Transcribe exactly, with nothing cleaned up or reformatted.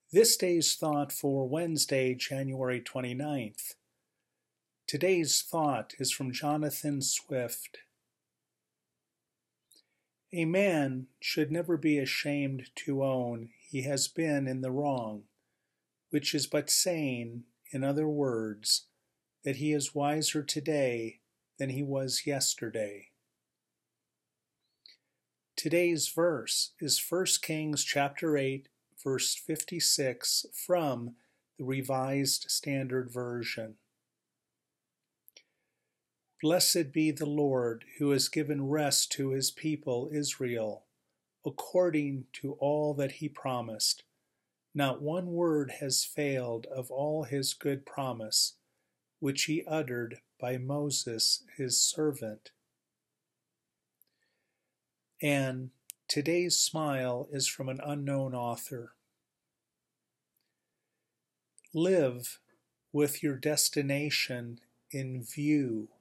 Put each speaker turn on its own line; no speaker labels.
This day's thought for Wednesday, January twenty-ninth. Today's thought is from Jonathan Swift. A man should never be ashamed to own he has been in the wrong, which is but saying, in other words, that he is wiser today than he was yesterday. Today's verse is First Kings chapter eight, verse fifty-six from the Revised Standard Version. Blessed be the Lord, who has given rest to his people Israel, according to all that he promised. Not one word has failed of all his good promise, which he uttered by Moses his servant. And today's smile is from an unknown author. Live with your destination in view.